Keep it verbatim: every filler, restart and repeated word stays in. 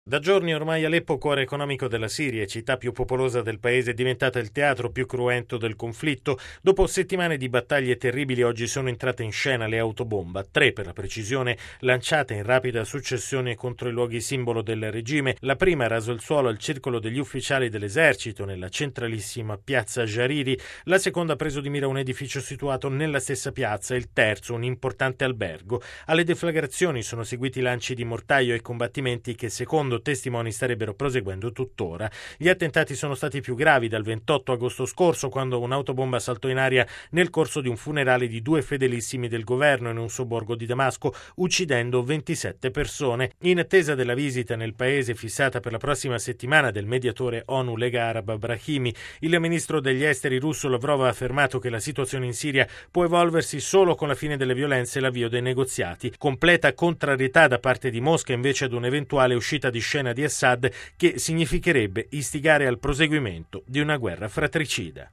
Da giorni ormai Aleppo, cuore economico della Siria, città più popolosa del paese, è diventata il teatro più cruento del conflitto. Dopo settimane di battaglie terribili, oggi sono entrate in scena le autobomba, tre per la precisione, lanciate in rapida successione contro i luoghi simbolo del regime. La prima ha raso il suolo al circolo degli ufficiali dell'esercito nella centralissima piazza Jariri, la seconda ha preso di mira un edificio situato nella stessa piazza e il terzo un importante albergo. Alle deflagrazioni sono seguiti lanci di mortaio e combattimenti che, secondo testimoni, starebbero proseguendo tuttora. Gli attentati sono stati più gravi dal ventotto agosto scorso, quando un'autobomba saltò in aria nel corso di un funerale di due fedelissimi del governo in un sobborgo di Damasco, uccidendo ventisette persone. In attesa della visita nel paese fissata per la prossima settimana del mediatore ONU Lega Araba Brahimi, il ministro degli esteri russo Lavrov ha affermato che la situazione in Siria può evolversi solo con la fine delle violenze e l'avvio dei negoziati. Completa contrarietà da parte di Mosca invece ad un'eventuale uscita di scena di Assad, che significherebbe istigare al proseguimento di una guerra fratricida.